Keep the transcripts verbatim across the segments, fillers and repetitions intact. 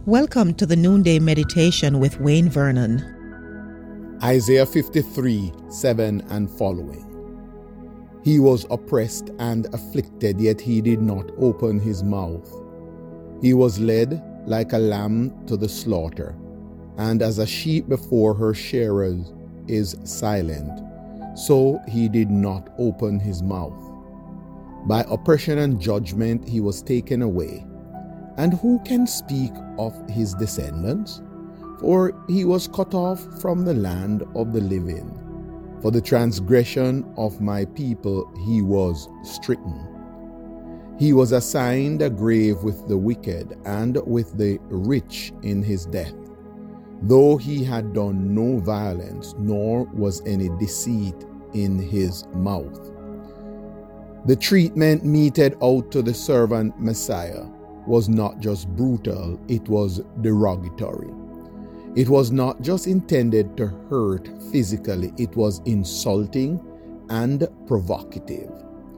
Welcome to the Noonday Meditation with Wayne Vernon. Isaiah fifty-three, seven and following. He was oppressed and afflicted, yet he did not open his mouth. He was led like a lamb to the slaughter, and as a sheep before her shearers is silent, so he did not open his mouth. By oppression and judgment he was taken away. And who can speak of his descendants? For he was cut off from the land of the living. For the transgression of my people he was stricken. He was assigned a grave with the wicked and with the rich in his death, though he had done no violence, nor was any deceit in his mouth. The treatment meted out to the servant Messiah was not just brutal, it was derogatory. It was not just intended to hurt physically, it was insulting and provocative.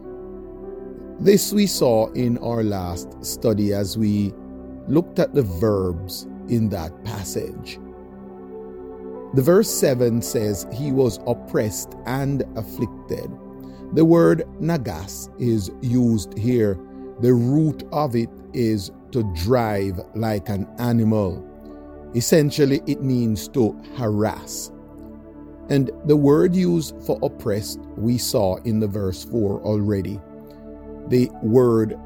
This we saw in our last study as we looked at the verbs in that passage. The verse seven says, he was oppressed and afflicted. The word nagas is used here. The root of it is to drive like an animal. Essentially, it means to harass. And the word used for oppressed we saw in the verse four already. The word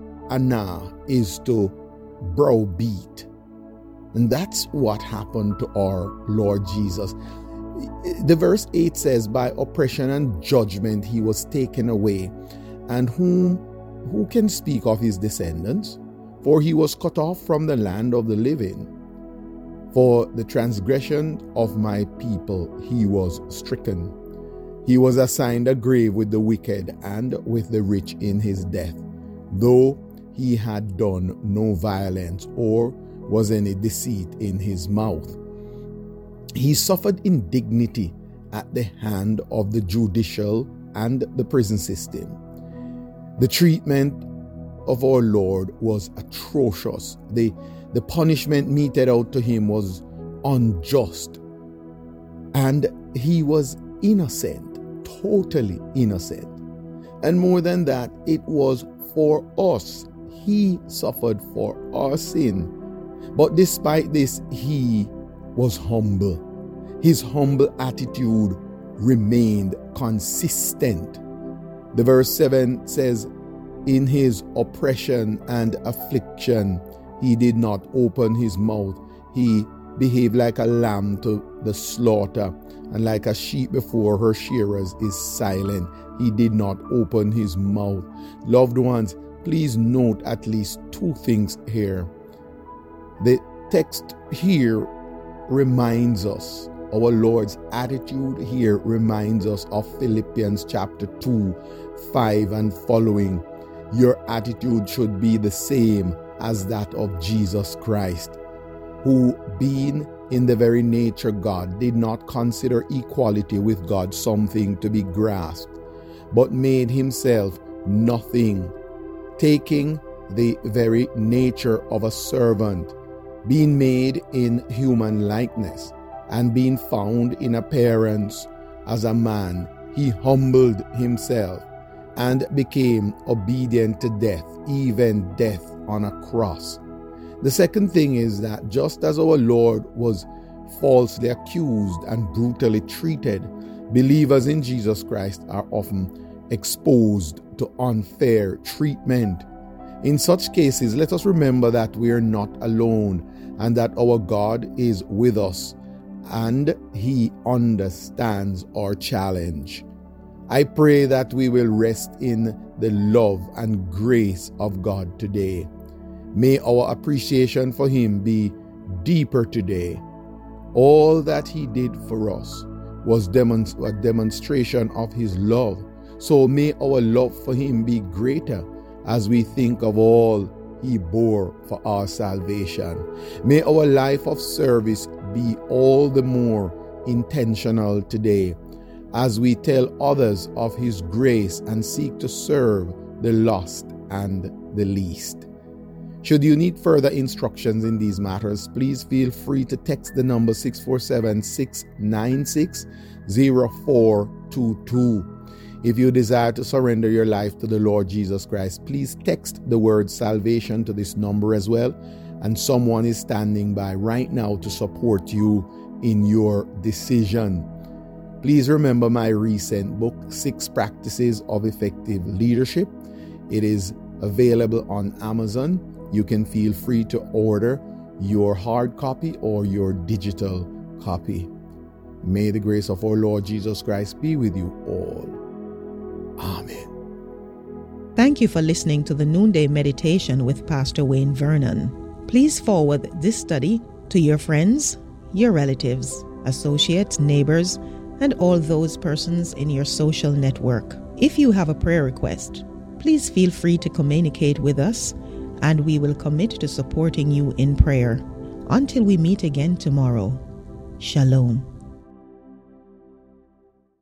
ana is to browbeat. And that's what happened to our Lord Jesus. The verse eight says, by oppression and judgment he was taken away, and whom who can speak of his descendants? For he was cut off from the land of the living. For the transgression of my people he was stricken. He was assigned a grave with the wicked and with the rich in his death, though he had done no violence or was any deceit in his mouth. He suffered indignity at the hand of the judicial and the prison system. The treatment of our Lord was atrocious. The, the punishment meted out to him was unjust. And he was innocent, totally innocent. And more than that, it was for us. He suffered for our sin. But despite this, he was humble. His humble attitude remained consistent. The verse seven says, in his oppression and affliction, he did not open his mouth. He behaved like a lamb to the slaughter, and like a sheep before her shearers is silent. He did not open his mouth. Loved ones, please note at least two things here. The text here reminds us, our Lord's attitude here reminds us of Philippians chapter two, five and following. Your attitude should be the same as that of Jesus Christ, who, being in the very nature God, did not consider equality with God something to be grasped, but made himself nothing, taking the very nature of a servant, being made in human likeness, and being found in appearance as a man, he humbled himself and became obedient to death, even death on a cross. The second thing is that just as our Lord was falsely accused and brutally treated, believers in Jesus Christ are often exposed to unfair treatment. In such cases, let us remember that we are not alone and that our God is with us and he understands our challenge. I pray that we will rest in the love and grace of God today. May our appreciation for him be deeper today. All that he did for us was demonst- a demonstration of his love. So may our love for him be greater as we think of all he bore for our salvation. May our life of service be all the more intentional today as we tell others of his grace and seek to serve the lost and the least. Should you need further instructions in these matters, please feel free to text the number six four seven, six nine six, zero four two two. If you desire to surrender your life to the Lord Jesus Christ, please text the word salvation to this number as well, and someone is standing by right now to support you in your decision. Please remember my recent book, Six Practices of Effective Leadership. It is available on Amazon. You can feel free to order your hard copy or your digital copy. May the grace of our Lord Jesus Christ be with you all. Amen. Thank you for listening to the Noonday Meditation with Pastor Wayne Vernon. Please forward this study to your friends, your relatives, associates, neighbors, and all those persons in your social network. If you have a prayer request, please feel free to communicate with us, and we will commit to supporting you in prayer. Until we meet again tomorrow, Shalom.